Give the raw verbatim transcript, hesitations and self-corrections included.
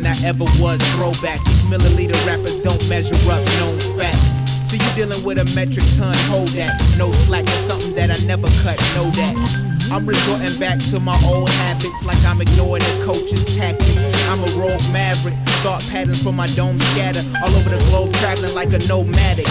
than I ever was. Throwback, these milliliter rappers don't measure up, known fact. So you dealing with a metric ton, hold that. No slack, it's something that I never cut, know that. I'm resorting back to my old habits, like I'm ignoring the coach's tactics. I'm a rogue maverick, thought patterns from my dome scatter all over the globe, traveling like a nomadic.